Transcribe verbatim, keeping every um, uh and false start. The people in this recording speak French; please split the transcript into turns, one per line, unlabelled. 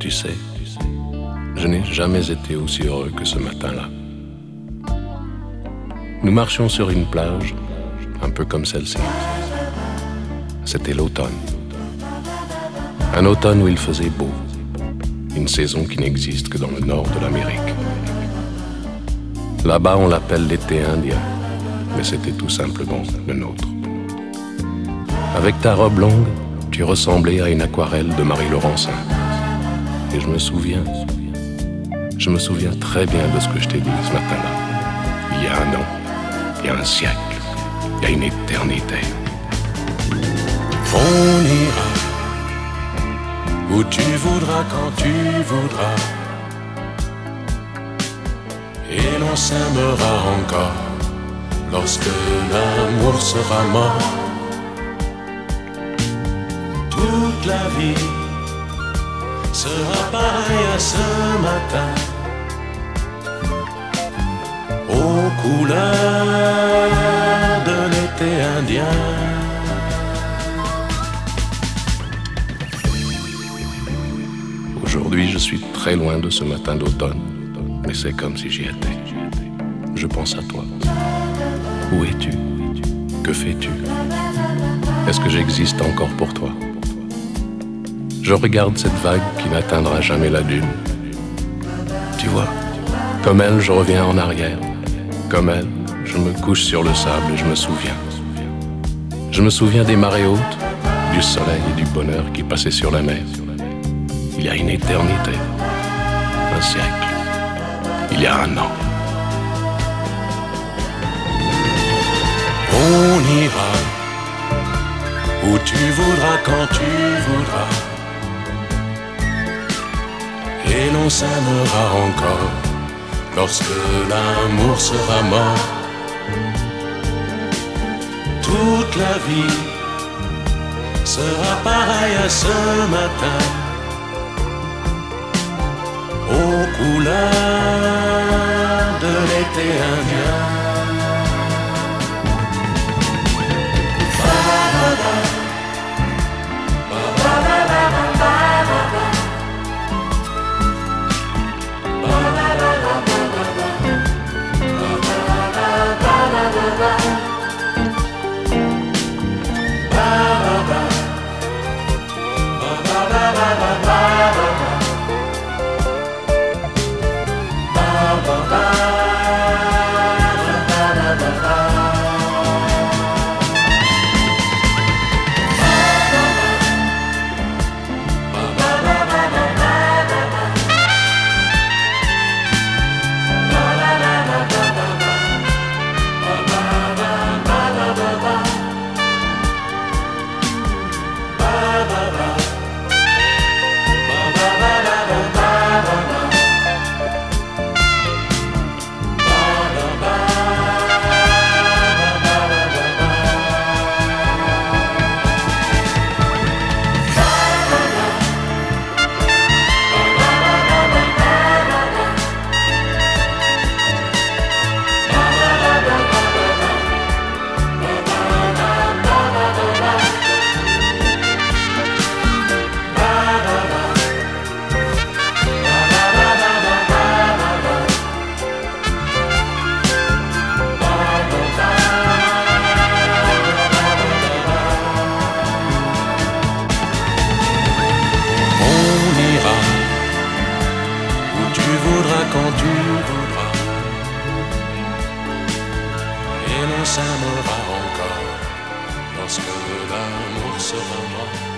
Tu sais, je n'ai jamais été aussi heureux que ce matin-là. Nous marchions sur une plage, un peu comme celle-ci. C'était l'automne. Un automne où il faisait beau. Une saison qui n'existe que dans le nord de l'Amérique. Là-bas, on l'appelle l'été indien, mais c'était tout simplement le nôtre. Avec ta robe longue, tu ressemblais à une aquarelle de Marie Laurencin. Et je me souviens, je me souviens très bien de ce que je t'ai dit ce matin-là. Il y a un an, il y a un siècle, il y a une éternité.
On ira où tu voudras, quand tu voudras, et l'on s'aimera encore lorsque l'amour sera mort. Toute la vie sera pareille à ce matin, aux couleurs de l'été indien.
Aujourd'hui, je suis très loin de ce matin d'automne, mais c'est comme si j'y étais. Je pense à toi. Où es-tu? Que fais-tu? Est-ce que j'existe encore pour toi? Je regarde cette vague qui n'atteindra jamais la dune. Tu vois, comme elle, je reviens en arrière. Comme elle, je me couche sur le sable et je me souviens. Je me souviens des marées hautes, du soleil et du bonheur qui passaient sur la mer. Il y a une éternité, un siècle, il y a un an.
On ira où tu voudras, quand tu voudras, et l'on s'aimera encore lorsque l'amour sera mort. Toute la vie sera pareille à ce matin, aux couleurs de l'été indien. Quand tu voudras, et l'on s'aimera encore lorsque l'amour sera mort.